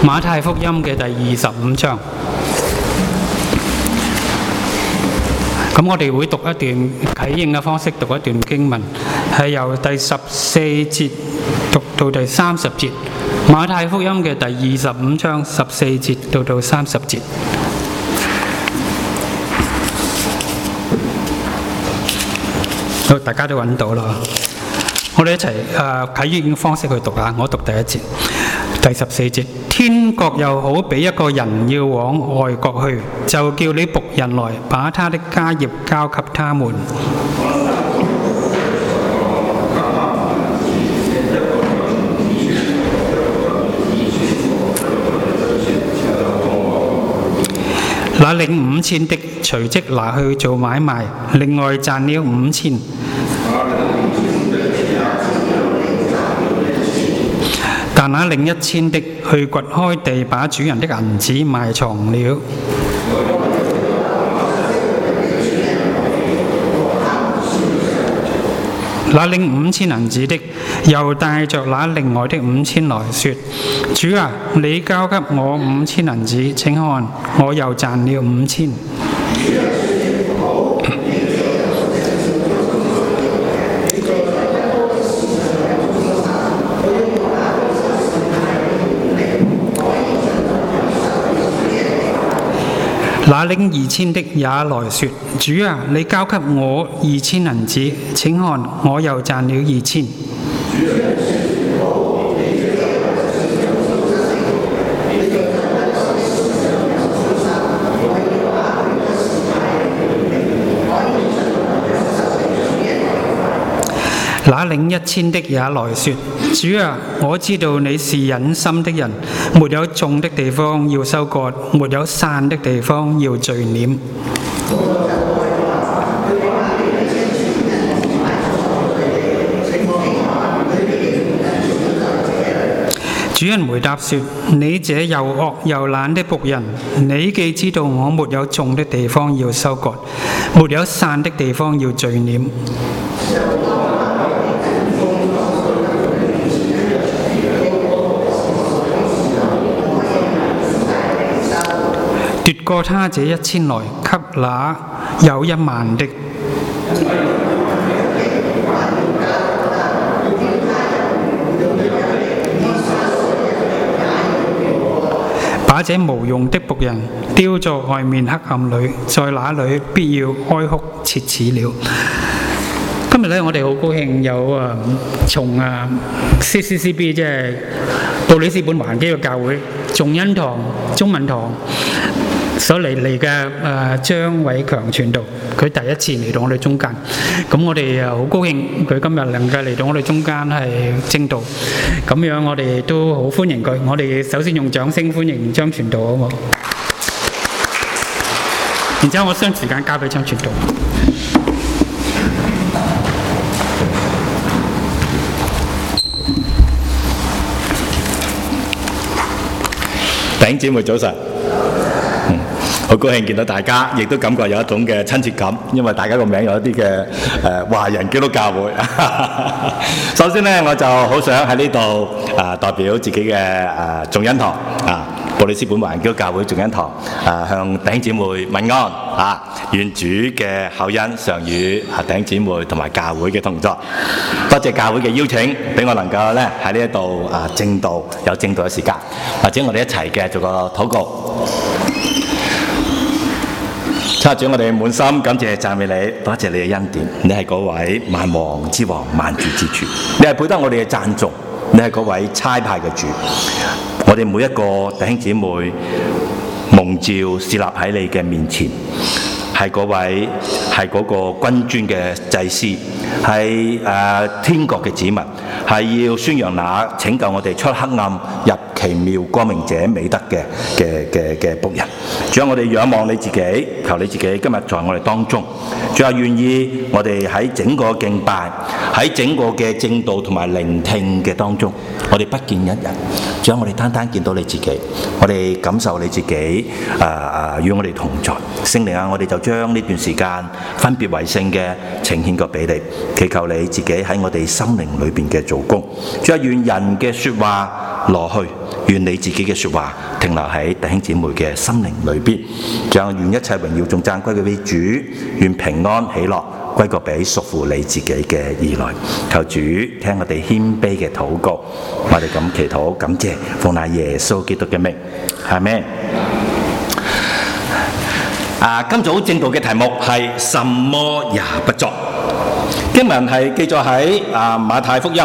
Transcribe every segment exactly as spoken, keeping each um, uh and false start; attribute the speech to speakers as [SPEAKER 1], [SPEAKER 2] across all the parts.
[SPEAKER 1] 馬太福音嘅第二十五章。咁我哋會讀一段啟應嘅方式讀一段經文，係由第十四節讀到第三十節。馬太福音嘅第二十五章十四節到到三十節。好，大家都揾到啦。我哋一齊誒啟應方式去讀啊！我讀第一節，第十四節。天國又好比一個人要往外國去，就叫你僕人來，把他的家業交給他們。那領五千的隨即拿去做買賣，另外賺了五千。但那領一千的去掘開地，把主人的銀子埋藏了。那領五千銀子的又帶着那另外的五千來說：主啊，你交給我五千銀子，請看，我又賺了五千。那領二千的也來說：主啊，你交給我二千銀子，請看，我又賺了二千。那領一千的也來說：主啊，我知道你是忍心的人，沒有種的地方要收割，沒有散的地方要聚斂。主人回答說：你這又惡又懶的僕人，你既知道我沒有種的地方要收割，沒有散的地方要聚斂，奪過他這一千來，給那有一萬的。把這無用的僕人丟在外面黑暗裏，在那裏必要哀哭切齒了。今日咧，我哋好高興有誒從誒 C C C B 即係布里斯本華人基督教會眾恩堂中文堂所嚟嚟嘅誒張偉強傳道，佢第一次嚟到我哋中間，咁我哋誒好高興佢今日能夠嚟到我哋中間係證道，咁樣我哋都好歡迎佢。我哋首先用掌聲歡迎張傳道，好唔好？然之後我將時間交俾張傳道。
[SPEAKER 2] 弟兄姊妹早晨，嗯，好高興見到大家，亦都感覺有一種嘅親切感，因為大家個名有一啲嘅誒華人基督教會。首先呢，我就好想喺呢度誒代表自己嘅誒眾恩堂啊，布里斯本華人基督教會眾恩堂啊，向弟兄姊妹問安啊，願主嘅厚恩常與啊弟兄姊妹同埋教會嘅同在。多謝教會嘅邀請，俾我能夠咧喺呢一度啊證道，有證道嘅時間，或者我哋一齊嘅做個禱告。親主，我哋滿心感謝讚美你，多謝你嘅恩典，你係嗰位萬王之王、萬主之主，你係配得我哋嘅讚頌，你係嗰位差派嘅主。我哋每一個弟兄姊妹蒙召侍立喺你嘅面前，係嗰位係嗰個君尊嘅祭司，係誒、呃、天國嘅子民，係要宣揚那拯救我哋出黑暗入奇妙光明者美德嘅嘅嘅嘅僕人。主啊，我哋仰望你自己，求你自己今日在我哋當中。主啊，願意我哋喺整個敬拜，喺整個嘅正道同埋聆聽嘅當中，我哋不見一人。主啊，我哋單單見到你自己，我哋感受你自己啊啊與我哋同在。聖靈啊，我哋就將呢段時間分別為聖嘅呈獻過俾你，祈求你自己喺我哋心靈裏邊嘅做工。主啊，願人嘅説話挪去。願你自己嘅説話停留喺弟兄姊妹嘅心靈裏邊，將願一切榮耀頌讚歸俾主，願平安喜樂歸個俾屬乎你自己嘅兒女。求主聽我哋謙卑嘅禱告，我哋咁祈禱感謝，奉那耶穌基督嘅名，阿們。啊，今早正道嘅題目係什麼也不作，經文係記載喺啊馬太福音。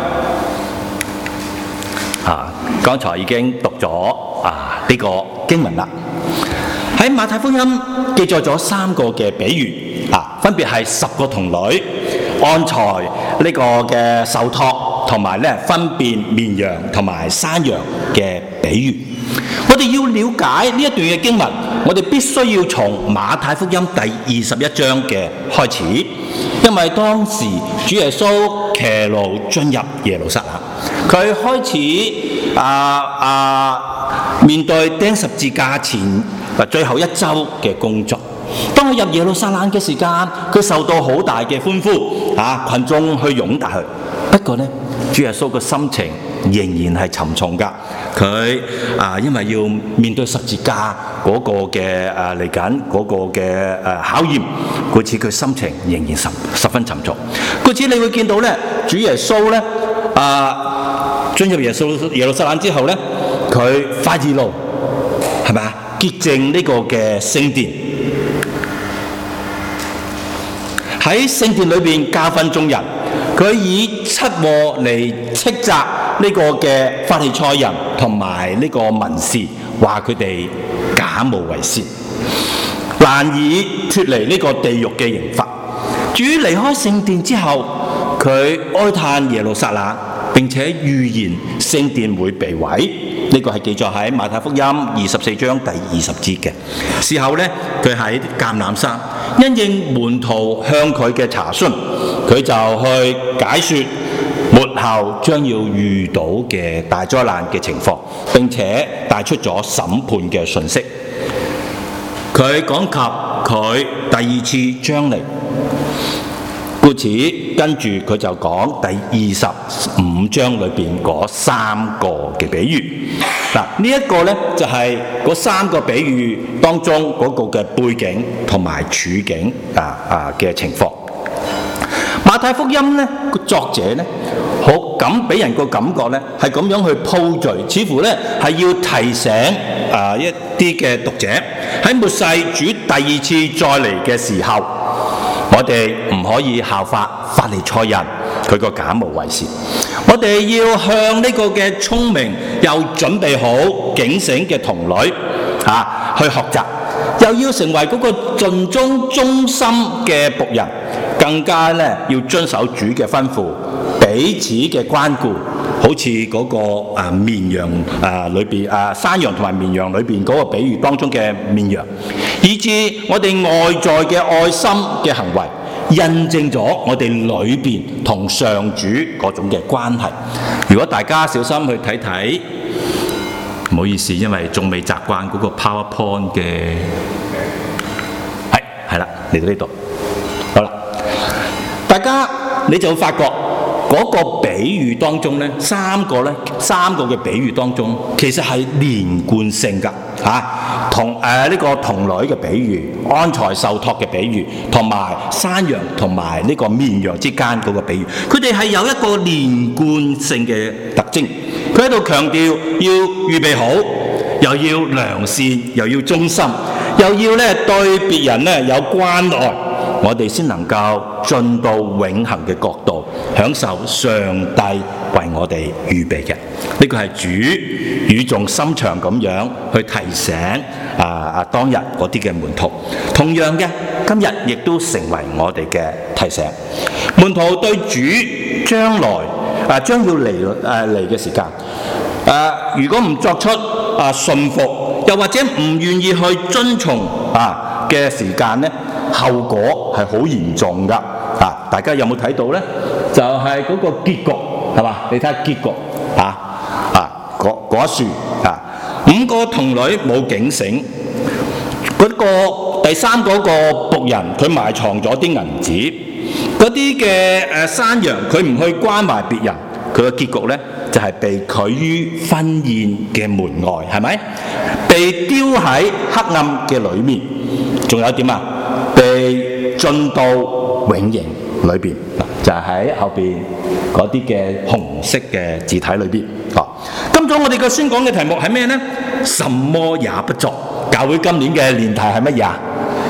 [SPEAKER 2] 啊，剛才已經讀咗啊呢個經文啦。喺馬太福音記載咗三個嘅比喻，啊，分別係十個童女、按財呢個嘅受託，同埋咧分辨綿羊同埋山羊嘅比喻。我哋要了解呢一段嘅經文，我哋必須要從馬太福音第二十一章嘅開始，因為當時主耶穌騎驢進入耶路撒冷，佢開始啊啊面對釘十字架前最後一週嘅工作。當佢入耶路撒冷嘅時間，佢受到好大嘅歡呼，啊群眾去擁戴佢。不過呢，主耶穌嘅心情仍然係沉重㗎。佢啊，因為要面對十字架嗰個嘅啊嚟緊嗰個嘅誒考驗，故此佢心情仍然十十分沉重。故此你會見到咧，主耶穌咧啊進入耶穌耶路撒冷之後咧，佢發義怒，係咪啊？潔淨呢個嘅聖殿，喺聖殿裏邊教訓眾人。佢以七禍嚟斥責呢個嘅法利賽人同埋呢個文士，話佢哋假冒為善，難以脫離呢個地獄嘅刑罰。至於離開聖殿之後，佢哀嘆耶路撒冷，並且預言聖殿會被毀。呢個係記載喺馬太福音二十四章第二十節嘅。事後呢，佢喺橄欖山，因應門徒向佢嘅查詢，佢就去解說末後將要遇到嘅大災難嘅情況，並且帶出咗審判嘅信息。佢講及佢第二次將嚟，故此跟住佢就講第二十五章裏邊嗰三個嘅比喻。嗱，呢一個呢，就係、是、嗰三個比喻當中嗰個嘅背景同埋處境啊啊嘅情況。馬太福音呢個作者呢，好咁俾人個感覺呢，係咁樣去鋪敘，似乎呢係要提醒啊一啲嘅讀者喺末世主第二次再嚟嘅時候，我哋唔可以效法法利賽人佢個假冒為善，我哋要向呢個嘅聰明又準備好警醒嘅童女啊去學習，又要成為嗰個盡忠忠心嘅僕人，更加咧要遵守主嘅吩咐，彼此嘅關顧，好似嗰個啊綿羊啊裏邊啊山羊同埋綿羊裏邊嗰個比喻當中嘅綿羊，以致我哋外在嘅愛心嘅行為，印證咗我哋裏邊同上主嗰種嘅關係。如果大家小心去睇睇，唔好意思，因為仲未習慣嗰個 PowerPoint 嘅，係係啦，嚟到呢度，好啦，大家你就會發覺嗰個比喻當中咧，三個咧，三個嘅比喻當中，其實係連貫性㗎嚇。同誒呢個童女嘅比喻、安財受託嘅比喻，同埋山羊同埋呢個綿羊之間嗰個比喻，佢哋係有一個連貫性嘅特徵。佢喺度強調要預備好，又要良善，又要忠心，又要咧對別人咧有關愛，我哋先能夠進到永恆嘅國度，享受上帝為我哋預備嘅。呢個係主語重心長咁樣去提醒啊啊當日嗰啲嘅門徒。同樣嘅，今日亦都成為我哋嘅提醒。門徒對主將來啊將要嚟誒嚟嘅時間，誒、啊、如果唔作出啊順服，又或者唔願意去遵從啊嘅時間咧，後果係好嚴重㗎。啊，大家有冇睇到咧？就係、是、嗰個結局係嘛？你睇下結局啊！嗰嗰一樹啊，五個童女冇警醒，嗰、那個第三嗰個僕人佢埋藏咗啲銀紙，嗰啲嘅誒山羊佢唔去關懷別人，佢嘅結局咧就係被拒於婚宴嘅門外，係咪？被丟喺黑暗嘅裏面，仲有點啊？被進到永刑裏邊，就係喺後邊嗰啲嘅紅色嘅字體裏邊。啊，今早我哋嘅宣講嘅題目係咩呢？什麼也不作。教會今年嘅年題係乜嘢啊？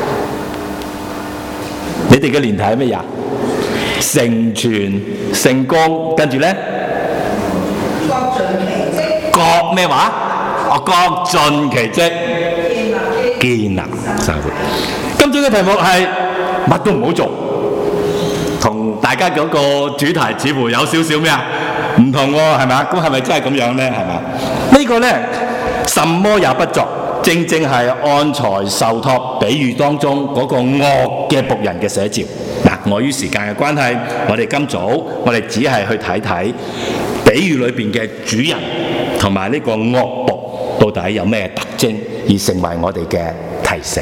[SPEAKER 2] 你哋嘅年題係乜嘢啊？成全成功，跟住咧，各盡其職。各咩話？哦，各盡其職，建立生活。今朝嘅題目係乜都唔好做，同大家嗰個主題似乎有少少咩啊？唔同喎，係咪啊？咁係咪真係咁樣咧？係咪啊？呢個咧，什麼也不作，正正係按才受託比喻當中嗰個惡嘅僕人嘅寫照。嗱，礙於時間嘅關係，我哋今早我哋只係去睇睇比喻裏邊嘅主人同埋呢個惡僕到底有咩特徵，而成為我哋嘅提醒。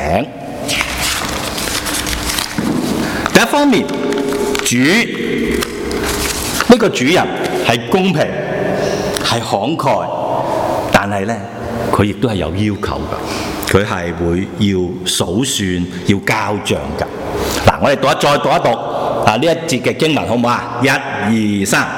[SPEAKER 2] 第一方面，主呢、這個主人係公平，係慷慨，但係咧佢亦都係有要求㗎，佢係會要數算、要交帳㗎。嗱，我哋讀一再讀一讀啊呢一節嘅經文好唔好啊？一、二、三。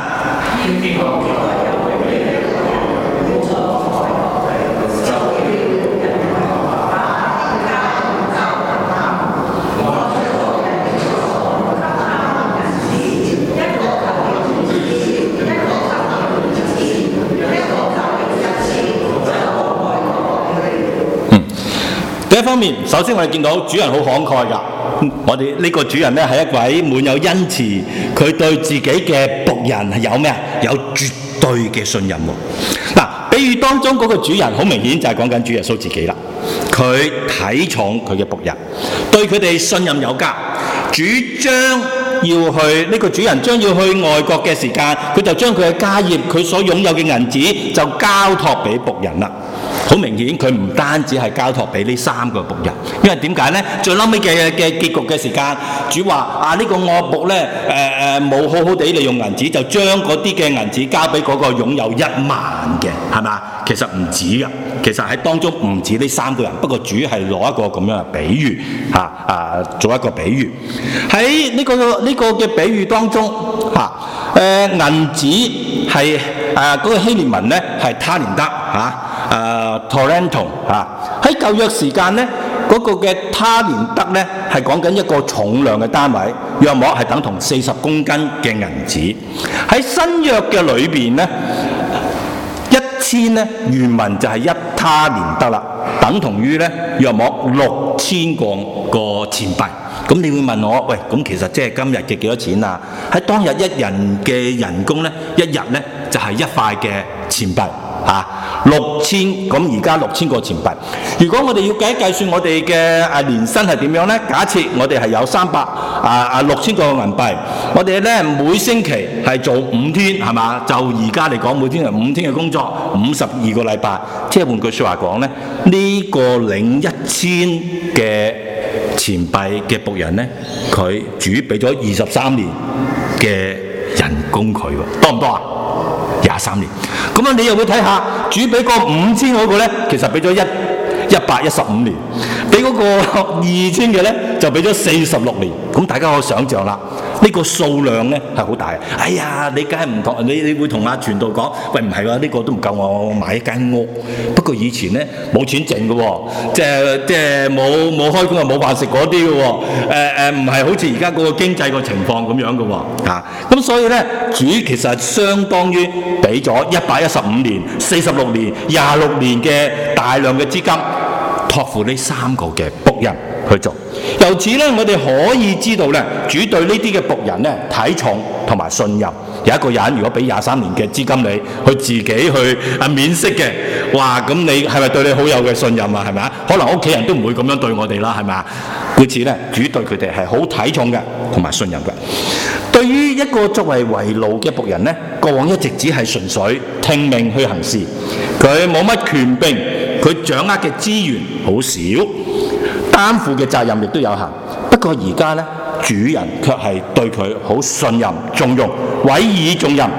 [SPEAKER 2] 第一方面，首先我哋見到主人好慷慨㗎。我哋呢個主人咧係一位滿有恩慈，佢對自己嘅僕人係有咩啊？有絕對嘅信任喎。嗱，比喻當中嗰個主人好明顯就係講緊主耶穌自己啦。佢睇重佢嘅僕人，對佢哋信任有加。主將要去呢、這個主人將要去外國嘅時間，佢就將佢嘅家業、佢所擁有嘅銀子就交託俾僕人啦。好明顯，佢唔單止係交託俾呢三個僕人，因為點解呢？最嬲尾嘅嘅結局嘅時間，主話啊呢、這個惡僕呢，誒誒冇好好地利用銀子，就將嗰啲嘅銀子交俾嗰個擁有一萬嘅，係嘛？其實唔止㗎，其實喺當中唔止呢三個人，不過主係攞一個咁樣嘅比喻嚇啊，做一個比喻喺呢、這個呢、這個嘅比喻當中嚇誒銀子係誒嗰個希臘文呢係他連德嚇。誒、uh, Toronto 嚇喺舊約時間咧，嗰、那個嘅他連德咧係講緊一個重量嘅單位，約莫係等同四十公斤嘅銀子。喺新約嘅裏邊咧，一千咧原文就係一他連德啦，等同於咧約莫六千個個錢幣。咁你會問我，喂，咁其實即係今日嘅幾多錢啊？喺當日一人嘅人工咧，一日咧就係、是、一塊嘅錢幣。啊，六千咁而家六千個錢幣。如果我哋要計一計算我哋嘅啊年薪係點樣呢？假設我哋係有三百啊啊六千個銀幣，我哋咧每星期係做五天係嘛？就而家嚟講，每天係五天嘅工作，五十二個禮拜。即係換句説話講咧，呢、這個領一千嘅錢幣嘅僕人咧，佢主俾咗二十三年嘅人工佢喎，多唔多啊？廿三年。咁啊，你又會睇下主俾嗰五千嗰個咧，其實俾咗一一百一十五年；俾嗰個二千嘅咧，就俾咗四十六年。咁大家可以想像啦，呢、這個數量咧係好大。哎呀，你梗係唔同，你你會同阿傳道講，喂唔係喎，呢、這個都唔夠我買一間屋。不過以前咧冇錢剩嘅喎，即係即係冇冇開工又冇飯食嗰啲嘅喎。誒誒，唔係好似而家嗰個經濟個情況咁樣嘅喎。啊，咁所以咧，主其實相當於俾咗一百一十五年、四十六年、廿六年嘅大量嘅資金，託付呢三個嘅僕人去做。由此咧，我哋可以知道咧，主對呢啲嘅僕人咧睇重同埋信任。有一個人如果俾廿三年嘅資金你，佢自己去啊免息嘅，哇！咁你係咪對你好有嘅信任啊？係咪啊？可能屋企人都唔會咁樣對我哋啦，係咪啊？故此咧，主對佢哋係好睇重嘅，同埋信任嘅。對於一個作為為奴嘅僕人咧，過往一直只係純粹聽命去行事，佢冇乜權柄，佢掌握嘅資源好少，擔負嘅責任亦都有限。不過而家咧，主人卻係對佢好信任、重用、委以重任，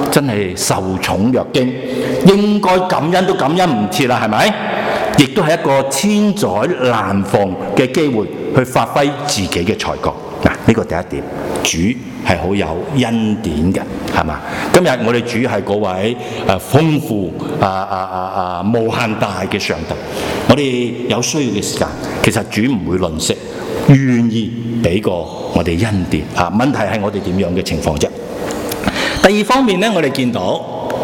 [SPEAKER 2] 真係受寵若驚，應該感恩都感恩唔切啦，係咪？亦都係一個千載難逢嘅機會，去發揮自己嘅才幹。嗱，呢個第一點，主係好有恩典嘅，係嘛？今日我哋主係嗰位誒豐富啊啊啊啊無限大嘅上帝，我哋有需要嘅時間，其實主唔會吝嗇，願意俾個我哋恩典啊。問題係我哋點樣嘅情況啫？第二方面咧，我哋見到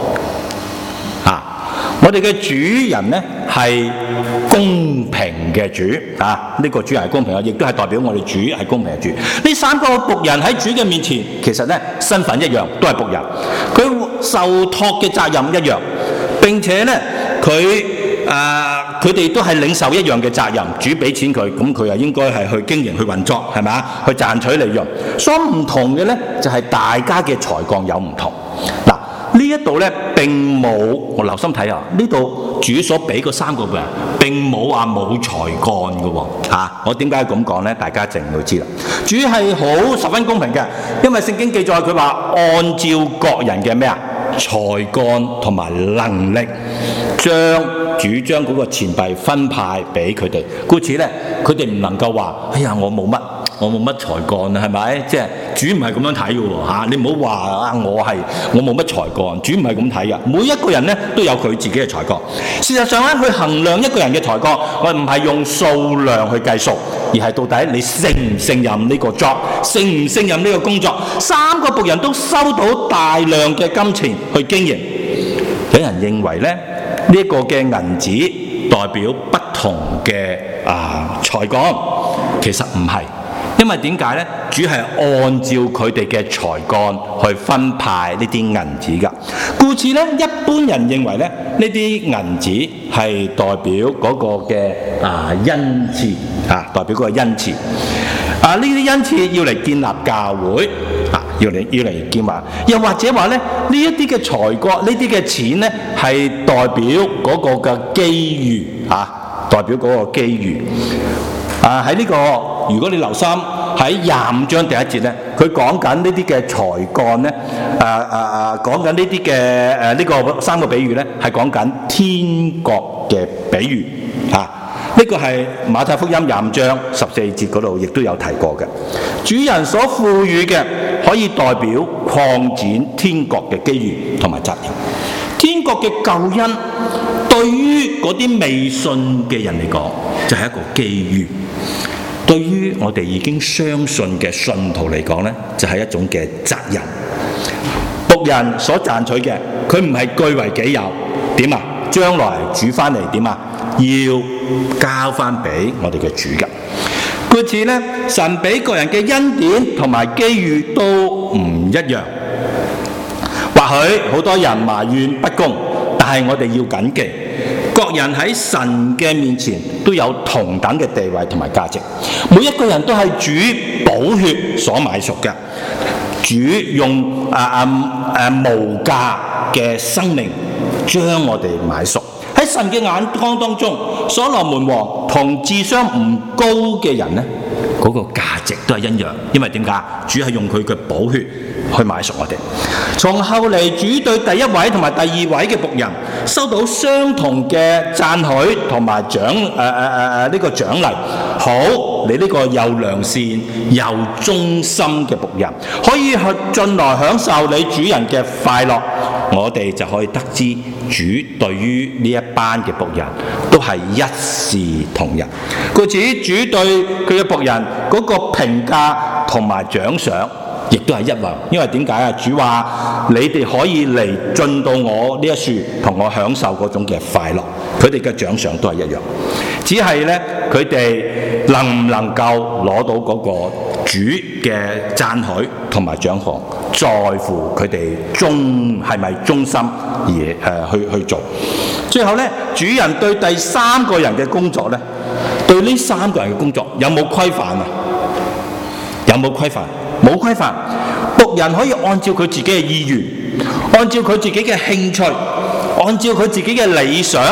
[SPEAKER 2] 啊，我哋嘅主人咧係公平嘅主啊，呢、這個主人係公平嘅，亦都係代表我哋主係公平嘅主。呢三個僕人喺主嘅面前，其實咧身份一樣，都係僕人，佢受託嘅責任一樣，並且咧佢誒佢哋都係領受一樣嘅責任。主俾錢佢，咁佢又應該係去經營、去運作，係咪啊？去賺取利潤。所唔同嘅咧，就係、是、大家嘅才幹有唔同。嗱，呢一度咧並冇，我留心睇下，呢度主所俾嗰三個僕人並冇話冇才幹嘅喎嚇。我點解咁講咧？大家一定會知啦。主係好十分公平嘅，因為聖經記載佢話按照各人嘅咩啊才幹同埋能力，將主將嗰個錢幣分派俾佢哋。故此咧，佢哋唔能夠話：哎呀，我冇乜。我冇乜才幹啊，係咪？即係主唔係咁樣睇嘅喎嚇，你唔好話啊！我係我冇乜才幹，主唔係咁睇嘅。每一個人咧都有佢自己嘅才幹。事實上咧，去衡量一個人嘅才幹，我唔係用數量去計數，而係到底你勝唔勝任呢個 job， 勝唔勝任呢個工作。三個僕人都收到大量嘅金錢去經營，有人認為咧呢一個嘅銀紙代表不同嘅啊才幹，其實唔係。因為點解呢？主係按照佢哋嘅才幹去分派呢啲銀紙㗎。故此呢，一般人認為咧，呢啲銀紙係代表嗰個嘅啊恩賜啊，代表嗰個恩賜啊。呢啲恩賜要嚟建立教會啊，要嚟要嚟建立。又或者話咧，呢一啲嘅才幹，呢啲嘅錢呢，係代表嗰個嘅機遇啊，代表嗰個機遇。啊！喺呢、這個，如果你留心喺廿五章第一節咧，佢講緊呢啲嘅才幹咧，誒誒誒，講緊呢啲嘅誒呢個三個比喻咧，係講緊天國嘅比喻啊！呢、這個係馬太福音廿五章十四節嗰度亦都有提過嘅。主人所賦予嘅可以代表擴展天國嘅機遇同埋責任。天國嘅救恩對於嗰啲未信嘅人嚟講，就係、是、一個機遇。對於我哋已經相信嘅信徒嚟講呢，就係、是、一種嘅責任。僕人所賺取嘅，佢唔係據為己有，點啊？將來主翻嚟點啊？要交翻俾我哋嘅主㗎。故此呢，神俾個人嘅恩典同埋機遇都唔一樣。或許好多人埋怨不公，但係我哋要謹記，各人喺神嘅面前都有同等嘅地位同埋價值。每一個人都係主寶血所買贖嘅，主用啊啊啊無價嘅生命將我哋買贖。喺神嘅眼光當中，所羅門王同智商唔高嘅人呢，嗰個價值都係一樣，因為點解？主係用佢嘅寶血去買贖我哋。從後嚟，主對第一位同埋第二位嘅僕人收到相同嘅讚許同埋獎誒誒誒誒呢個獎勵。好，你呢個又良善又忠心嘅僕人，可以去進來享受你主人嘅快樂。我哋就可以得知主對於呢一班嘅僕人都係一視同仁。故此，主對佢嘅僕人嗰個評價同埋獎賞亦都係一樣。因為點解啊？主話你哋可以嚟進到我呢一處，同我享受嗰種嘅快樂。佢哋嘅獎賞都係一樣，只係咧佢哋能唔能夠攞到嗰個主嘅讚許同埋獎項，在乎佢哋忠係咪忠心而誒、呃、去去做。最後咧，主人對第三個人嘅工作咧，對呢三個人嘅工作有冇規範啊？有冇規範？冇規範。僕人可以按照佢自己嘅意願，按照佢自己嘅興趣，按照佢自己嘅理想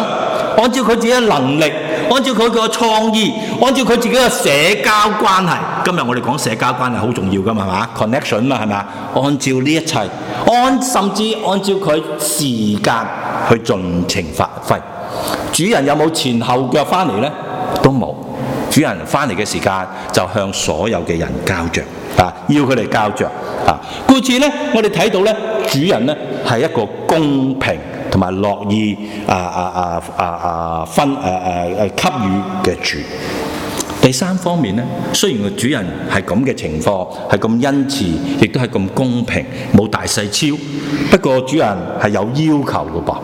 [SPEAKER 2] 按照佢自己嘅能力，按照佢嘅創意，按照佢自己嘅社交關係。今日我哋講社交關係好重要㗎嘛，係嘛 ？connection 嘛，係咪啊？按照呢一切，按甚至按照佢時間去盡情發揮。主人有冇前後腳翻嚟呢？都冇。主人翻嚟嘅時間就向所有嘅人交賬啊，要佢哋交賬啊。故此呢，我哋睇到呢，主人呢係一個公平同埋樂意啊啊啊啊啊分誒誒誒給予嘅主。第三方面呢，雖然個主人係咁嘅情況，係咁恩慈，亦都係咁公平，冇大細超，不過主人係有要求嘅噃。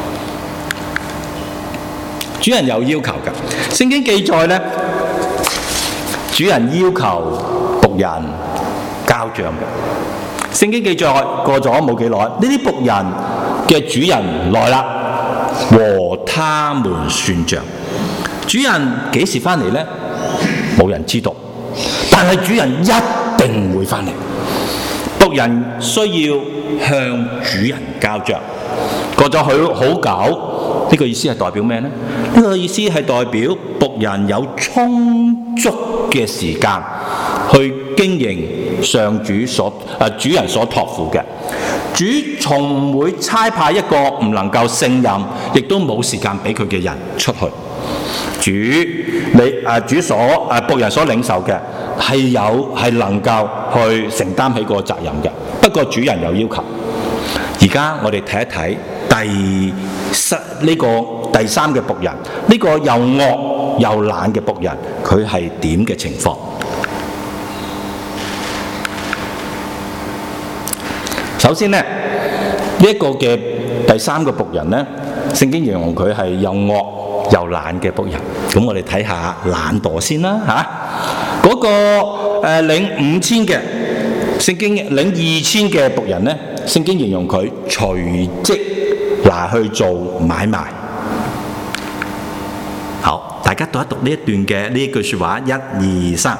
[SPEAKER 2] 主人有要求嘅，聖經記載呢，主人要求僕人交賬嘅。聖經記載過咗冇幾耐，呢啲僕人嘅主人來啦，和他們算賬。主人幾時翻嚟呢？冇人知道，但係主人一定會翻嚟。僕人需要向主人交賬。過咗好好久，呢個意思係代表咩呢？呢個意思係代表僕人有充足嘅時間去經營上主所誒主人所託付嘅。主從唔會差派一個唔能夠勝任，亦都冇時間俾佢嘅人出去。主你誒主所誒僕人所領受嘅係有係能夠去承擔起個責任嘅。不過主人有要求。而家我哋睇一睇第三呢個第三嘅僕人，呢個又惡又懶嘅僕人，佢係點嘅情況？首先呢，呢一個嘅第三個僕人呢，聖經形容佢係又惡又懶嘅僕人。咁我哋睇下懶惰先啦嚇。嗰個誒領五千嘅，聖經領二千嘅僕人呢，聖經形容佢隨即拿去做買賣。好，大家讀一讀呢一段嘅呢一句説話，一二三。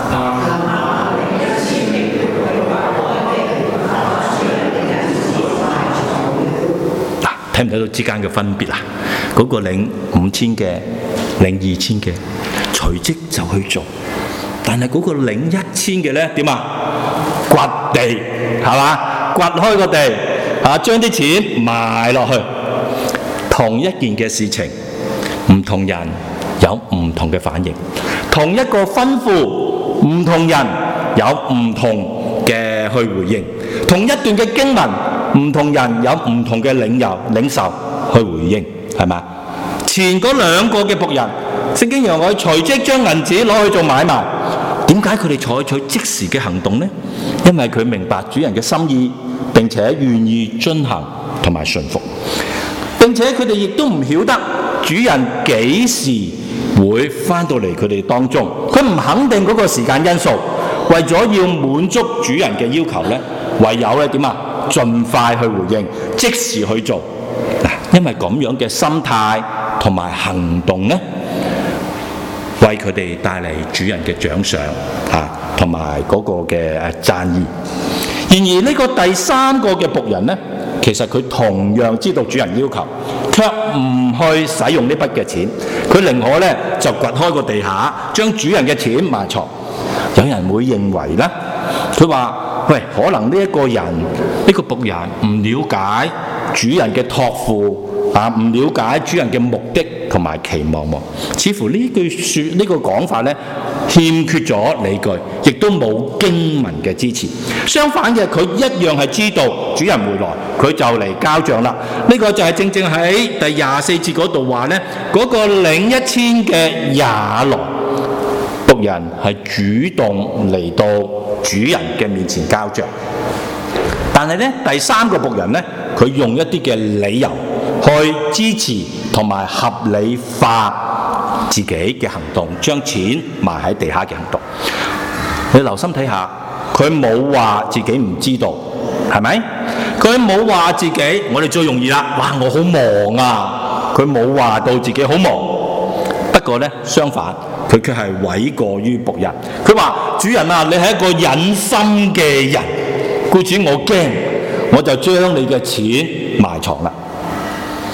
[SPEAKER 2] 睇唔睇到之間嘅分別啊？嗰、那個領五千嘅，領二千嘅，隨即就去做。但係嗰個領一千嘅咧點啊？掘地係嘛？掘開個地啊，將啲錢埋落去。同一件嘅事情，唔同人有唔同嘅反應。同一個吩咐，唔同人有唔同嘅去回應。同一段嘅經文，唔同人有唔同嘅領袖領受去回應，係咪？前嗰兩個嘅僕人，聖經讓佢隨即將銀紙攞去做買賣。點解佢哋採取即時嘅行動呢？因為佢明白主人嘅心意，並且願意遵行同埋順服。並且佢哋亦都唔曉得主人幾時會翻到嚟佢哋當中。佢唔肯定嗰個時間因素，為咗要滿足主人嘅要求呢，唯有咧點啊？盡快去回應，即時去做。嗱，因為咁樣嘅心態同埋行動呢，為佢哋帶嚟主人嘅獎賞啊，同埋嗰個嘅誒讚譽。然而呢個第三個嘅僕人呢，其實佢同樣知道主人要求，卻唔去使用呢筆嘅錢。佢寧可呢就掘開個地下，將主人嘅錢埋藏。有人會認為呢，佢話：喂，可能呢一個人呢、呢個僕人唔了解主人嘅託付啊，唔了解主人嘅目的同埋期望喎。似乎呢句説呢、呢個講法呢，欠缺咗理據，亦都冇經文嘅支持。相反嘅，佢一樣係知道主人回來，佢就嚟交帳啦。呢、呢個就係正正喺第廿四節嗰度話呢，嗰、嗰個領一千嘅也來，僕人係主動嚟到主人嘅面前交帳。但係呢，第三個僕人呢，佢用一啲嘅理由去支持同埋合理化自己嘅行動，將錢埋喺地下嘅行動。你留心睇下，佢冇話自己唔知道，係咪？佢冇話自己，我哋最容易啦。哇，我好忙啊！佢冇話到自己好忙。不過呢，相反，佢卻係諉過於僕人。佢話：主人啊，你係一個忍心嘅人，故此我驚，我就將你嘅錢埋藏啦。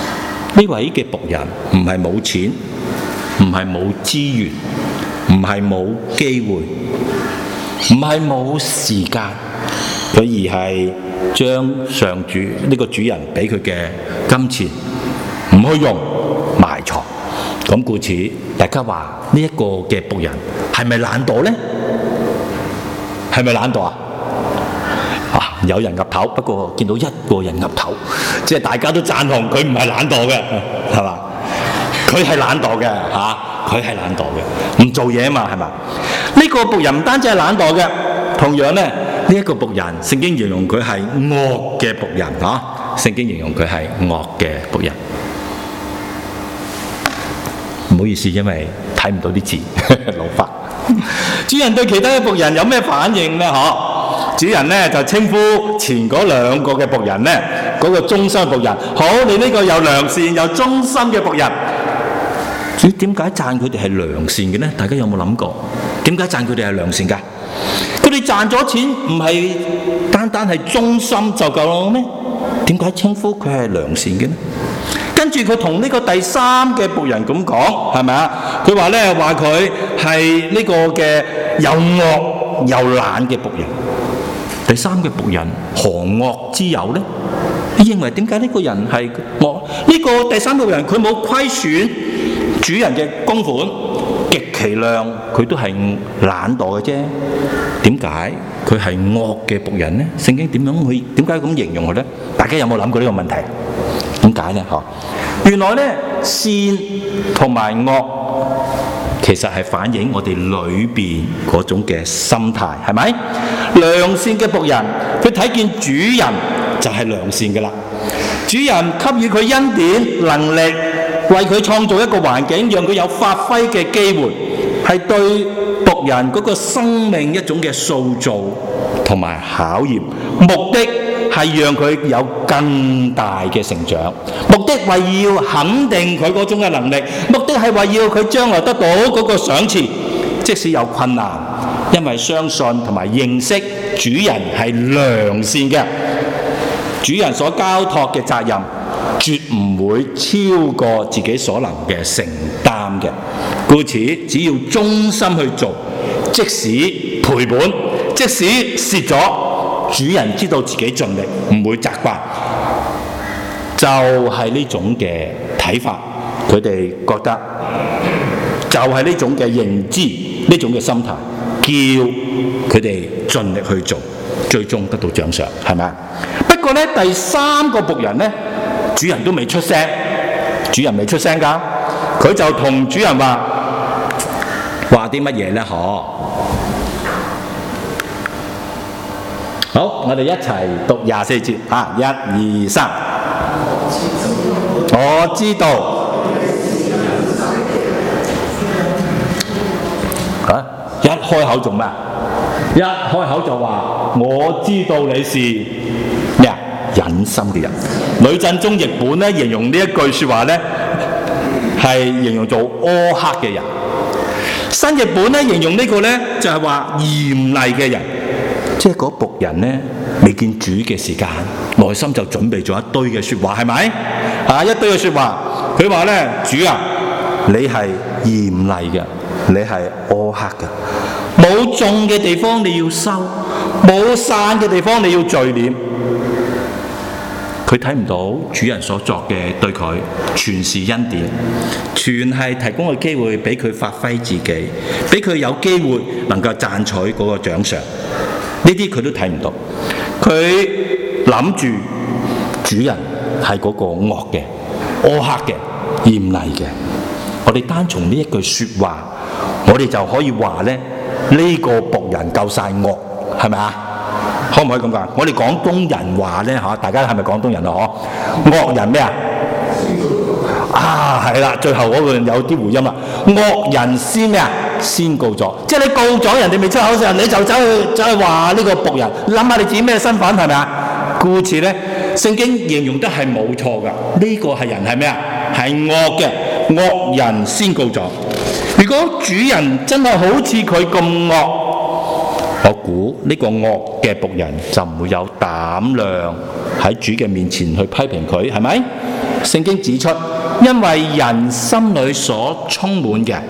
[SPEAKER 2] 呢位嘅僕人唔係冇錢，唔係冇資源，唔係冇機會，唔係冇時間，佢而係將上主呢個主人俾佢嘅金錢唔去用，埋藏。咁故此，大家話呢一個嘅僕人係咪懶惰呢？係咪懶惰啊？啊，有人岌頭，不過見到一個人岌頭，即係大家都贊同佢唔係懶惰嘅，係嘛？佢係懶惰嘅嚇，佢係懶惰嘅，唔做嘢啊嘛，係嘛？呢個僕人唔單止係懶惰嘅，同樣咧，呢一個僕人，聖經形容佢係惡嘅僕人嚇，聖經形容佢係惡嘅僕人。唔好意思，因為睇唔到啲字，老花。主人對其他嘅僕人有咩反應呢？嗬，主人咧就稱呼前嗰兩個嘅僕人咧，嗰、那個忠心僕人，好，你呢個又良善又忠心嘅僕人。主點解讚佢哋係良善嘅呢？大家有冇諗過？點解讚佢哋係良善㗎？佢哋賺咗錢唔係單單係忠心就夠咯咩？點解稱呼佢係良善嘅呢？跟住佢同呢個第三嘅僕人咁講，係咪啊？佢話咧話佢係呢個嘅又惡又懶嘅僕人。第三嘅僕人何惡之有呢？你認為點解呢個人係惡？呢個第三個人佢冇虧損主人嘅公款，極其量佢都係懶惰嘅啫。點解佢係惡嘅僕人呢？聖經點樣去點解咁形容佢呢？大家有冇諗過呢個問題？點解呢？嗬，原來呢，善同埋惡其實係反映我哋裏邊嗰種嘅心態，係咪？良善嘅僕人，佢睇見主人就係良善嘅啦。主人給予佢恩典能力，為佢創造一個環境，讓佢有發揮嘅機會，係對僕人嗰個生命一種嘅塑造同埋考驗，目的係讓佢有更大嘅成長，目的為要肯定佢嗰種嘅能力，目的係為要佢將來得到嗰個賞賜，即使有困難，因為相信同埋認識主人係良善嘅，主人所交託嘅責任絕唔會超過自己所能嘅承擔嘅，故此只要忠心去做，即使賠本，即使蝕咗，主人知道自己盡力，唔會責怪，就係呢種嘅睇法，佢哋覺得就係呢種嘅認知，呢種嘅心態，叫佢哋盡力去做，最終得到獎賞，係咪？不過呢，第三個僕人呢，主人都未出聲，主人未出聲㗎，佢就同主人話話啲乜嘢呢？嗬？好，我哋一齊讀廿四節啊！一、二、三。我知道。啊！一開口做咩？一開口就話我知道你是咩啊？忍心嘅人。呂振中譯本咧形容呢一句説話咧係形容做苛刻嘅人。新譯本咧形容呢個咧就係話嚴厲嘅人。即係嗰僕人咧，未見主嘅時間，內心就準備咗一堆嘅説話，係咪？啊，一堆嘅説話，佢話咧：主啊，你係嚴厲嘅，你係苛刻嘅，冇種嘅地方你要收，冇散嘅地方你要聚斂。佢睇唔到主人所作嘅對佢全是恩典，全係提供個機會俾佢發揮自己，俾佢有機會能夠賺取嗰個獎賞。呢啲佢都睇唔到，佢諗住主人係嗰個惡嘅、苛刻嘅、嚴厲嘅。我哋單從呢一句説話，我哋就可以話咧，呢個僕人夠晒惡，係咪啊？可唔可以咁講？我哋廣東人話咧嚇，大家係咪廣東人啊？嗬，惡人咩啊？啊，係啦，最後嗰個有啲回音啦。惡人先咩啊？先告狀，即係你告咗人哋未出口時，你就走去走去話呢個僕人。你諗下你自己咩身份係咪啊？故此咧，聖經形容得係冇錯㗎。呢、這個係人係咩啊？係惡嘅，惡人先告狀。如果主人真係好似佢咁惡，我估呢個惡嘅僕人就唔會有膽量喺主嘅面前去批評佢，係咪？聖經指出，因為人心裏所充滿嘅，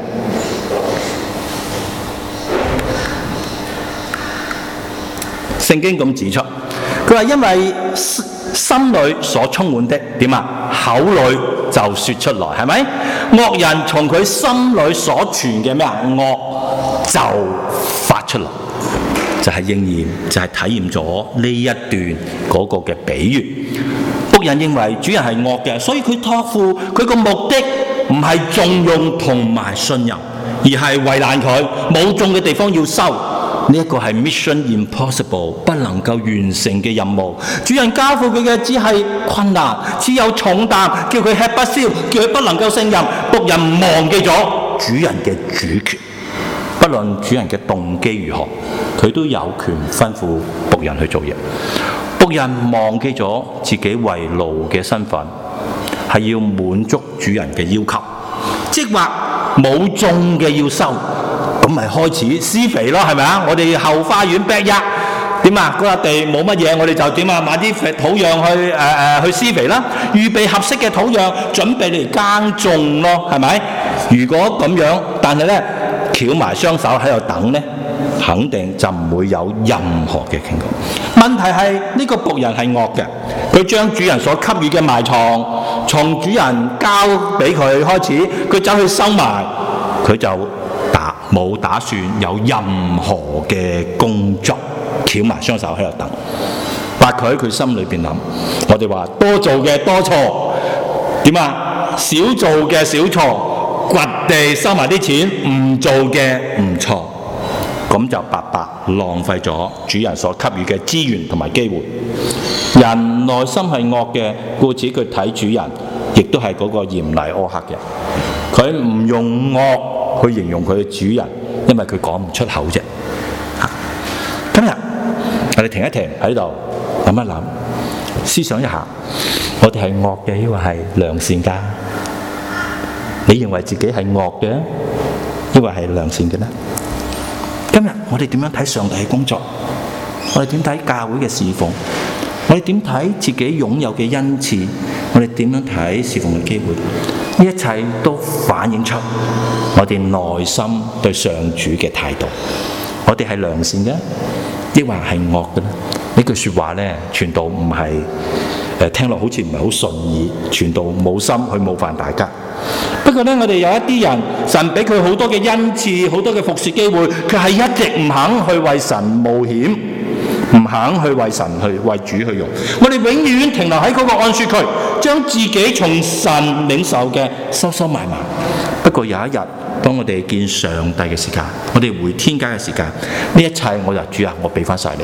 [SPEAKER 2] 聖經咁指出，佢話因為心裏所充滿的點啊，口裏就說出來，係咪？惡人從佢心裏所存嘅咩啊，惡就發出來，就係、是、應驗，就係、是、體驗咗呢一段嗰個嘅比喻。僕人認為主人係惡嘅，所以佢託付佢個目的唔係重用同埋信任，而係為難佢，冇種嘅地方要收。呢一個係 mission impossible 不能夠完成嘅任務。主人交付佢嘅只係困難，只有重擔，叫佢吃不消，叫佢不能夠勝任。僕人忘記咗主人嘅主權，不論主人嘅動機如何，佢都有權吩咐僕人去做嘢。僕人忘記咗自己為奴嘅身份，係要滿足主人嘅要求，即係話冇種嘅要收。咁咪開始施肥咯，係咪啊？我哋後花園 backyard 點啊？嗰笪地冇乜嘢，我哋就點啊？買啲土壤去誒誒、呃、去施肥啦，預備合適嘅土壤，準備嚟耕種咯，係咪？如果咁樣，但係咧翹埋雙手喺度等咧，肯定就唔會有任何嘅傾告。問題係呢、呢個僕人係惡嘅，佢將主人所給予嘅埋藏，從主人交俾佢開始，佢走去收埋，佢就打冇打算有任何嘅工作，翹埋雙手喺度等。但佢佢心裏邊諗，我哋話多做嘅多錯，點啊？少做嘅少錯，掘地收埋啲錢，唔做嘅唔錯。咁就白白浪費咗主人所給予嘅資源同埋機會。人內心係惡嘅，故此佢睇主人，亦都係嗰個嚴厲苛刻嘅。佢唔用惡去形容佢嘅主人，因為佢講唔出口啫。今日我哋停一停喺度諗一諗，思想一下，我哋係惡嘅，抑或係良善㗎？你認為自己係惡嘅，抑或係良善嘅呢？今日我哋點樣睇上帝嘅工作？我哋點睇教會嘅侍奉？我哋點睇自己擁有嘅恩賜？我哋點樣睇侍奉嘅機會？呢一切都反映出我哋內心對上主嘅態度。我哋係良善嘅，抑或係惡嘅呢？呢句說話咧，傳道唔係誒聽落好似唔係好順耳，傳道冇心去冒犯大家。不過咧，我哋有一啲人，神俾佢好多嘅恩賜，好多嘅服侍機會，佢係一直唔肯去為神冒險，唔肯去為神去為主去用。我哋永遠停留喺嗰個安舒區，將自己從神領受嘅收收埋埋。不過有一日，當我哋見上帝嘅時間，我哋回天家嘅時間，呢一切我就主啊，我俾翻晒你。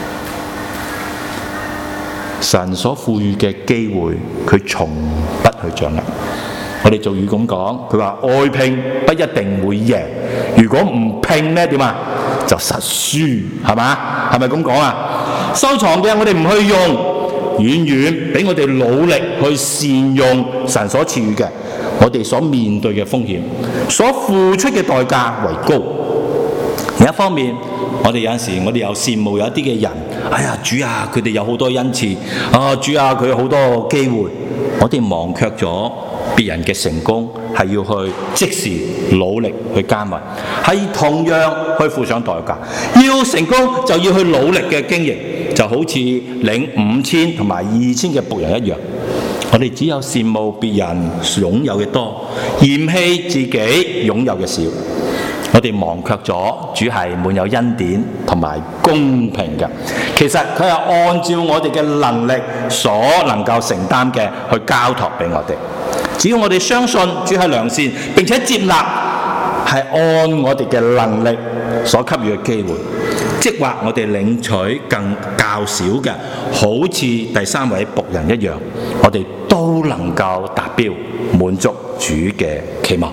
[SPEAKER 2] 神所賦予嘅機會，佢從不去掌握。我哋俗語咁講，佢話愛拼不一定會贏，如果唔拼呢點啊，就實輸，係嘛？係咪咁講啊？收藏嘅我哋唔去用，遠遠比我哋努力去善用神所賜予嘅，我哋所面對嘅風險，所付出嘅代價為高。另一方面，我哋有陣時我哋有羨慕有一啲嘅人，哎呀主啊，佢哋有好多恩賜，啊主啊，佢有好多機會，我哋忘卻咗別人嘅成功係要去即時努力去耕耘，係同樣去付上代價。要成功就要去努力嘅經營，就好似領五千同埋二千嘅僕人一樣。我哋只有羨慕別人擁有嘅多，嫌棄自己擁有嘅少。我哋忘卻咗主係滿有恩典同埋公平嘅。其實佢係按照我哋嘅能力所能夠承擔嘅去交託俾我哋。只要我哋相信主係良善，並且接納係按我哋嘅能力所給予嘅機會，即或我哋領取更較少嘅，好似第三位僕人一樣，我哋都能夠達標，滿足主嘅期望。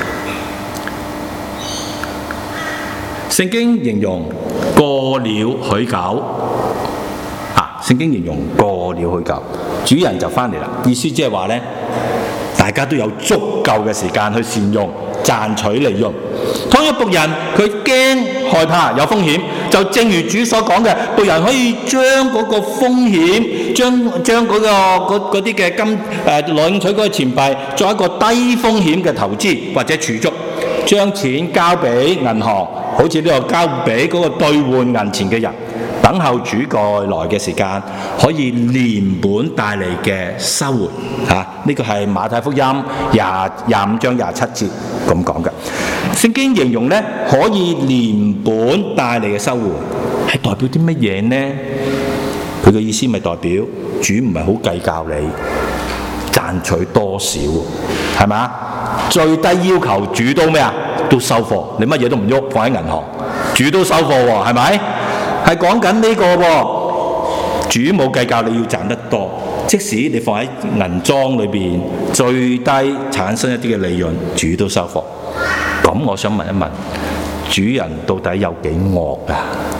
[SPEAKER 2] 聖經形容過了許久，啊！聖經形容過了許久，主人就翻嚟啦。意思即係話咧，大家都有足夠嘅時間去善用、賺取利潤。 倘若僕人佢驚害怕有風險，就正如主所講嘅，僕人可以將嗰個風險，將將嗰、嗰個嗰啲嘅金誒領取嗰個錢幣作一個低風險嘅投資或者儲蓄，將錢交俾銀行，好似呢個交俾嗰個兌換銀錢嘅人，等候主過來嘅時間，可以連本帶利嘅收回嚇。呢、啊這個係馬太福音廿廿五章廿七節咁講嘅。聖經形容咧可以連本帶利嘅收回，係代表啲乜嘢呢？佢嘅意思咪代表主唔係好計較你賺取多少，係咪啊？最低要求主都咩啊？都收貨，你乜嘢都唔喐，放喺銀行，主都收貨喎，係咪？係講緊呢個喎，主冇計較你要賺得多，即使你放喺銀莊裏邊，最低產生一啲嘅利潤，主都收貨。咁我想問一問，主人到底有幾惡㗎？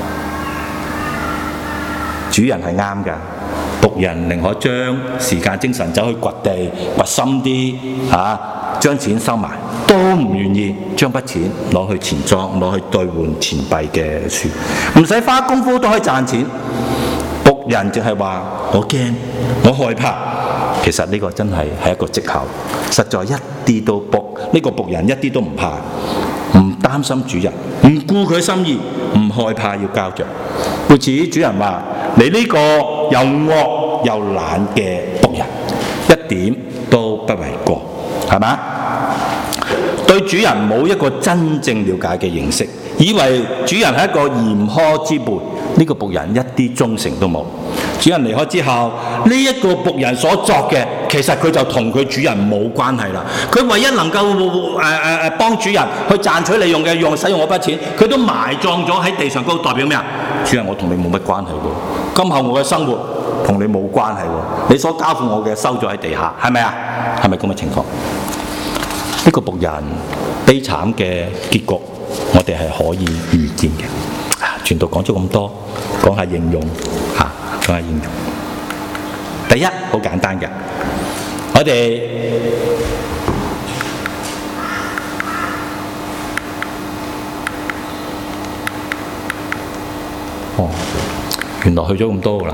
[SPEAKER 2] 主人係啱㗎，僕人寧可將時間精神走去掘地掘深啲嚇，將錢收埋，都唔願意將筆錢攞去錢莊，攞去兌換錢幣嘅處，唔使花功夫都可以賺錢。僕人淨係話我驚，我害怕，其實呢個真係係一個藉口，實在一啲都僕呢個僕人一啲都唔怕，唔擔心主人，唔顧佢心意，唔害怕要交着。故此主人話：你呢個又惡又懶嘅僕人，一點都不為過，係嘛？對主人冇一個真正了解嘅認識，以為主人係一個嚴苛之輩，呢個僕人一啲忠誠都冇。主人離開之後，呢一個僕人所作嘅，其實佢就同佢主人冇關係啦。佢唯一能夠誒誒誒幫主人去賺取利用嘅，用使用嗰筆錢，佢都埋葬咗喺地上高，代表咩啊？主人，我同你冇乜關係喎，今後我嘅生活同你冇關係喎，你所交付我嘅收咗喺地下，係咪啊？係咪咁嘅情況？呢個僕人悲慘嘅結局，我哋係可以預見嘅。傳道講咗咁多，講下應用嚇，講下應用。第一，好簡單嘅，我哋哦，原來去咗咁多㗎啦。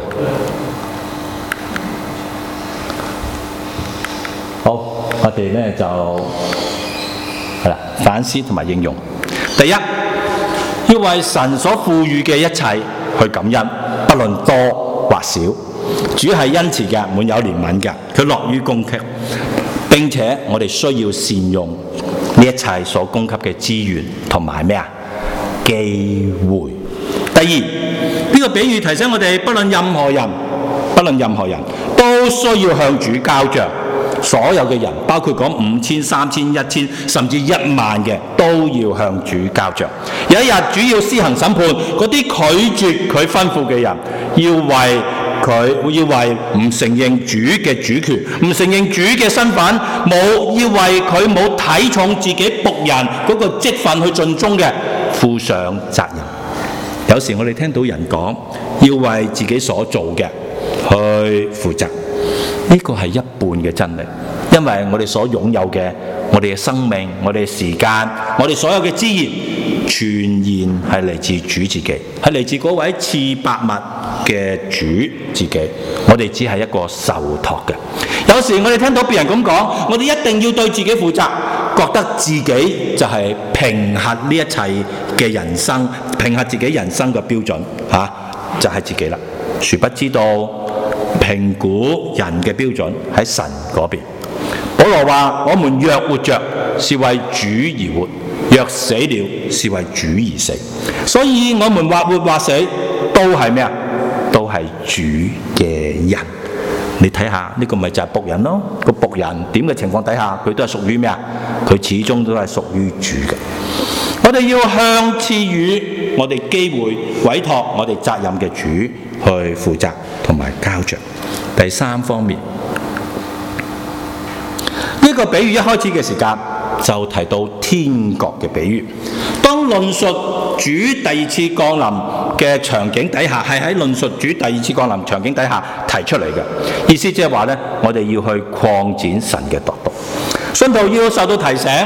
[SPEAKER 2] 好，我哋咧就係啦，反思同埋應用。第一，要為神所賦予嘅一切去感恩，不論多或少。主係恩慈嘅，滿有憐憫嘅，佢樂於供給。並且我哋需要善用呢一切所供給嘅資源同埋咩啊？機會。第二，呢個比喻提醒我哋，不論任何人，不論任何人都需要向主交賬。所有嘅人，包括講五千、三千、一千，甚至一萬嘅，都要向主交賬。有一日，主要施行審判，嗰啲拒絕佢吩咐嘅人，要為佢，要為唔承認主嘅主權，唔承認主嘅身份，冇要為佢冇睇重自己僕人嗰個職份去盡忠嘅，負上責任。有時我哋聽到人講，要為自己所做嘅去負責。呢個係一半嘅真理，因為我哋所擁有嘅，我哋嘅生命、我哋嘅時間、我哋所有嘅資源，全然係嚟自主自己，係嚟自嗰位賜百物嘅主自己。我哋只係一個受託嘅。有時我哋聽到別人咁講，我哋一定要對自己負責，覺得自己就係評核呢一切嘅人生，評核自己人生嘅標準嚇、啊，就係、是、自己啦。殊不知道，評估人嘅標準喺神嗰邊。保羅話：我們若活着，是為主而活；若死了，是為主而死。所以我們或活或死，都係咩啊？都係主嘅人。你睇下呢個咪就係僕人咯？個僕人點嘅情況底下，佢都係屬於咩啊？佢始終都係屬於主嘅。我哋要向賜予我哋機會、委託我哋責任嘅主去負責同埋交賬。第三方面，呢、這個比喻一開始嘅時間就提到天國嘅比喻。當論述主第二次降臨嘅場景底下，係喺論述主第二次降臨場景底下提出嚟嘅意思，即係話呢，我哋要去擴展神嘅國度。信徒要受到提醒，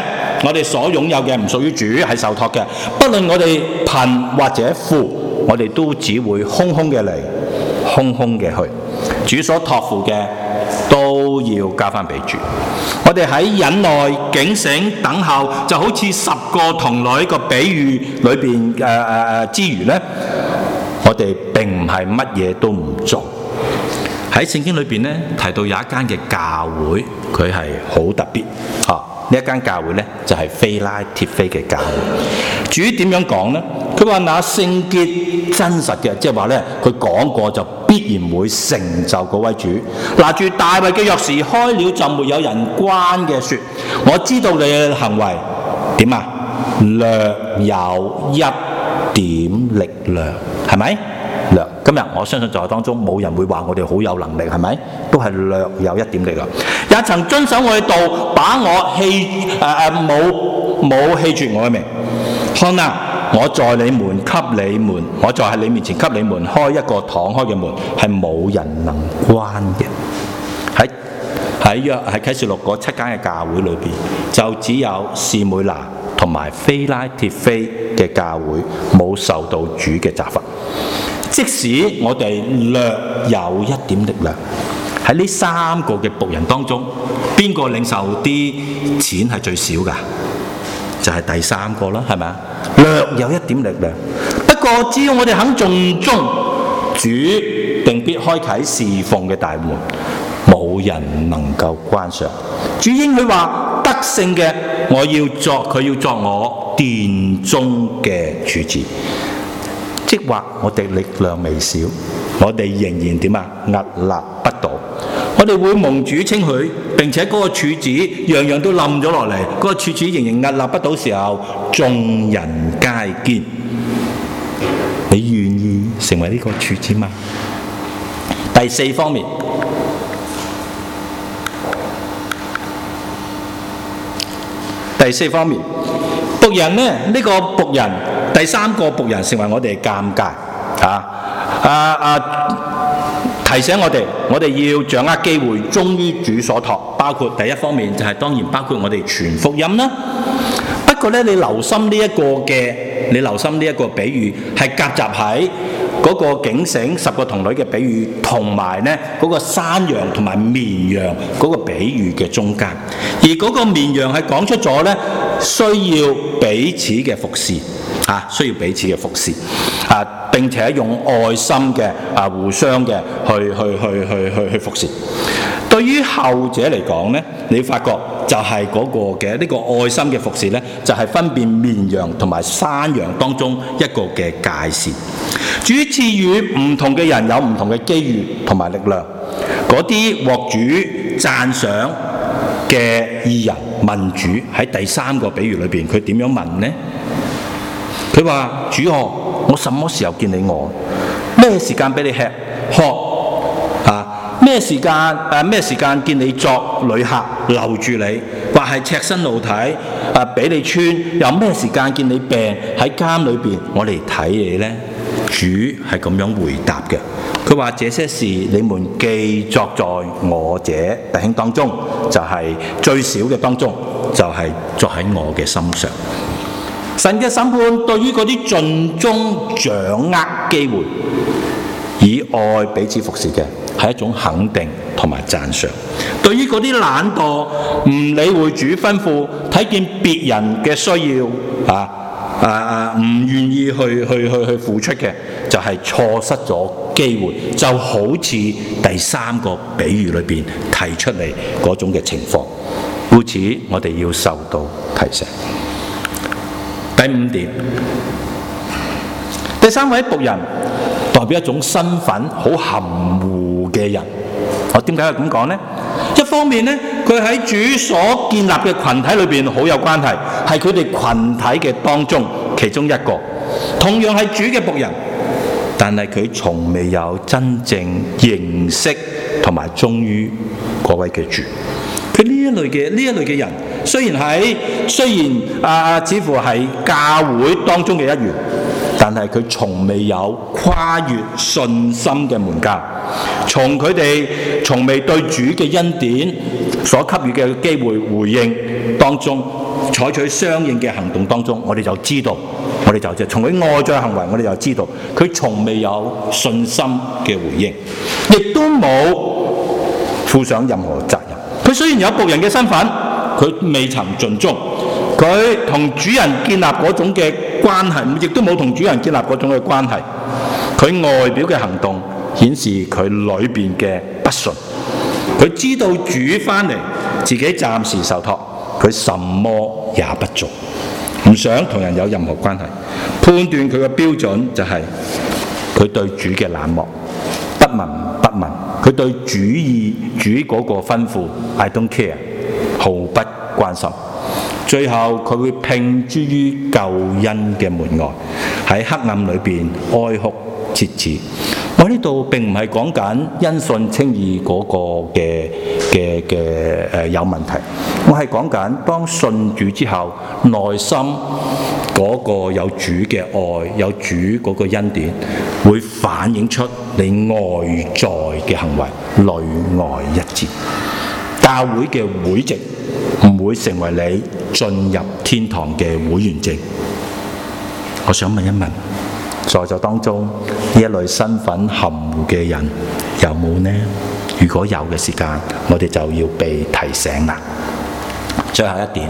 [SPEAKER 2] 我哋所擁有嘅唔屬於主，係受託嘅。不論我哋貧或者富，我哋都只會空空嘅嚟，空空嘅去。主所託付嘅都要交翻俾主。我哋喺忍耐、警醒、等候，就好似十個童女個比喻裏邊誒誒誒之餘呢，我哋並唔係乜嘢都唔做。喺聖經裏邊呢，提到有一間嘅教會，佢係好特別啊！呢一間教會呢，就係非拉鐵非嘅教會。主點樣講呢？佢話那聖潔真實嘅，即係話呢，佢講過就必然會成就嗰位主。拿住大衛嘅鑰匙，開了就沒有人關嘅，說我知道你嘅行為點啊？略有一點力量，係咪？略。今日我相信在當中冇人會話我哋好有能力，係咪？都係略有一點力量。也曾遵守我嘅道，把我棄誒誒冇冇棄絕我嘅名。看啊！我在你們給你們，我在喺你面前給你們開一個敞開嘅門，係冇人能關嘅。喺喺約喺啟示錄嗰七間嘅教會裏邊，就只有士每拿同埋非拉鐵非嘅教會冇受到主嘅責罰。即使我哋略有一點力量，喺呢三個嘅僕人當中，邊個領受啲錢係最少㗎？就係第三個啦，係咪啊？略有一點力量，不過只要我哋肯盡忠，主定必開啟侍奉嘅大門，冇人能夠關上。主應許話得勝嘅，我要作佢要作我殿中嘅柱子。即話我哋力量微小，我哋仍然點啊？屹立不倒。我哋會蒙主稱許，並且嗰個柱子樣樣都冧咗落嚟，嗰、那個柱子仍然屹立不倒時候，眾人皆堅。你願意成為呢個柱子嗎？第四方面，第四方面，僕人呢？呢、這個僕人，第三個僕人成為我哋嘅鑑戒啊啊啊！提醒我哋，我哋要掌握機會，忠於主所託。包括第一方面就係、是、當然包括我哋傳福音啦。不過咧，你留心呢一個嘅，你留心呢一個比喻係夾雜喺嗰個警醒十個童女嘅比喻，同埋咧嗰個山羊同埋綿羊嗰個比喻嘅中間。而嗰個綿羊係講出咗咧，需要彼此嘅服侍啊，需要彼此嘅服侍啊。並且用愛心嘅啊，互相嘅去去去去去去服侍。對於後者嚟講呢，你發覺就係嗰個嘅呢個愛心嘅服侍呢，就係分辨綿羊同埋山羊當中一個嘅界線。主賜予唔同嘅人有唔同嘅機遇同埋力量。嗰啲獲主讚賞嘅義人問主，喺第三個比喻裏邊，佢點樣問呢？佢話：主啊，我什麼時候見你餓？咩時間俾你吃喝啊？咩時間誒？咩時間見你作旅客留住你，或係赤身露體啊俾你穿？有咩時間見你病喺監裏邊，我嚟睇你呢？主係咁樣回答嘅。佢話：這些事你們記作在我這弟兄當中，就係、是、最少嘅當中，就係、是、作喺我嘅心上。神嘅審判對於嗰啲盡忠掌握機會，以愛彼此服侍嘅，係一種肯定同埋讚賞。對於嗰啲懶惰唔理會主吩咐，睇見別人嘅需要啊啊啊，唔願意去去去去付出嘅，就係、是、錯失咗機會，就好似第三個比喻裏邊提出嚟嗰種嘅情況。故此，我哋要受到提醒。第五點，第三位僕人代表一種身份好含糊嘅人。我點解要咁講呢？一方面呢，佢喺主所建立嘅群體裏邊好有關係，係佢哋群體嘅當中其中一個，同樣係主嘅僕人，但係佢從未有真正認識同埋忠於嗰位嘅主。佢呢一類嘅呢一類嘅人，雖然喺雖然啊，似乎係教會當中嘅一員，但係佢從未有跨越信心嘅門檻，從佢哋從未對主嘅恩典所給予嘅機會回應當中採取相應嘅行動當中，我哋就知道，我哋就即係從佢外在行為，我哋就知道佢從未有信心嘅回應，亦都冇負上任何責任。佢雖然有僕人嘅身份，佢未曾盡忠，佢同主人建立嗰種嘅關係，亦都冇同主人建立嗰種嘅關係。佢外表嘅行動顯示佢裏邊嘅不順。佢知道主翻嚟，自己暫時受託，佢什麼也不做，唔想同人有任何關係。判斷佢嘅標準就係佢對主嘅冷漠，不聞不問。佢對主意主嗰個吩咐 I don't care， 毫不關心。最後佢會摒諸於救恩嘅門外，喺黑暗裏邊哀哭切齒。我呢度並唔係講緊因信稱義嗰個嘅嘅嘅誒有問題，我係講緊當信主之後，內心嗰個有主嘅愛，有主嗰個恩典，會反映出你外在嘅行為，內外一致。教會嘅會籍唔會成為你進入天堂嘅會員證。我想問一問，在座當中呢一類身份含糊嘅人有冇呢？如果有嘅時間，我哋就要被提醒啦。最後一點，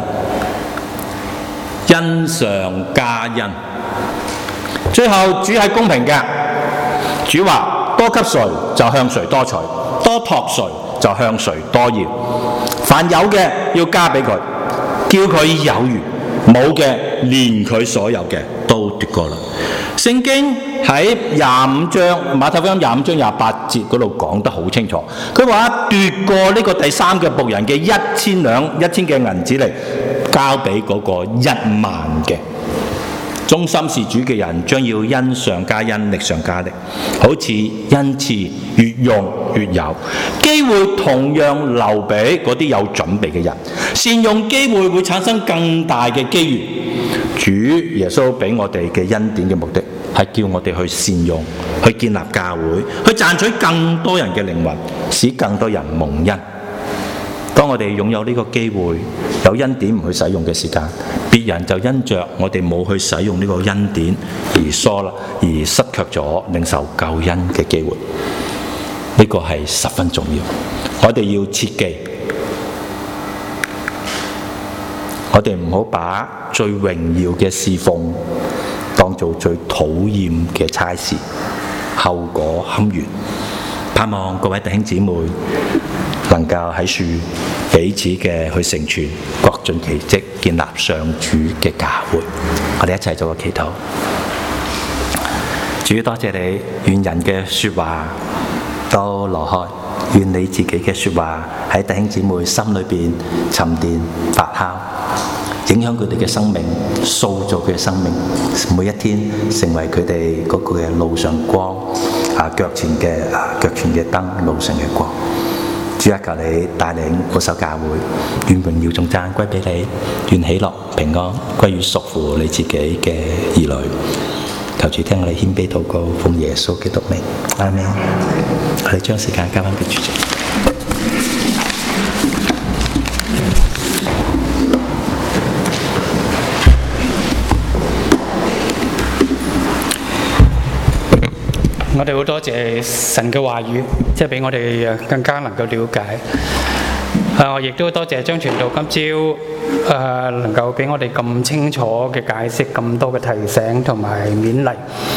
[SPEAKER 2] 恩上加恩。最後主係公平嘅，主話多給誰就向誰多取，多託誰就向誰多要。凡有嘅要加俾佢，叫佢有餘；冇嘅連佢所有嘅都奪過啦。聖經喺廿五章馬太福音廿五章廿八節嗰度講得好清楚，佢話奪過呢個第三個僕人嘅一千兩一千嘅銀子嚟，交俾嗰個一萬嘅。忠心事主嘅人將要恩上加恩，力上加力，好似恩賜越用越有，機會同樣留俾嗰啲有準備嘅人。善用機會會產生更大嘅機遇。主耶穌俾我哋嘅恩典嘅目的係叫我哋去善用，去建立教會，去賺取更多人嘅靈魂，使更多人蒙恩。當我哋擁有呢個機會，有恩典唔去使用嘅時間，別人就因着我哋冇去使用呢個恩典而疏啦，而失卻咗領受救恩嘅機會。呢個係十分重要，我哋要切記，我哋唔好把最榮耀嘅侍奉當做最討厭嘅差事，後果堪虞。盼望各位弟兄姊妹能夠喺樹彼此嘅去成全，各盡其職，建立上主嘅教會。我哋一齊做個祈禱。主，多謝你，願人嘅說話都挪開，願你自己嘅說話喺弟兄姊妹心裏邊沉澱發酵，影響佢哋嘅生命，塑造佢嘅生命，每一天成為佢哋嗰個嘅路上光，啊腳前嘅啊腳前嘅燈，路上嘅光。主啊，求你帶領保守教會，願榮耀頌讚歸俾你，願喜樂平安歸於屬乎你自己嘅兒女。求主聽我哋謙卑禱告，奉耶穌基督名，阿們。我哋將時間交翻俾主席。
[SPEAKER 1] 我哋好多謝神嘅話語，即係俾我哋更加能夠了解。啊，我亦都多謝張傳道今朝誒能夠俾我哋咁清楚嘅解釋，咁多嘅提醒同埋勉勵。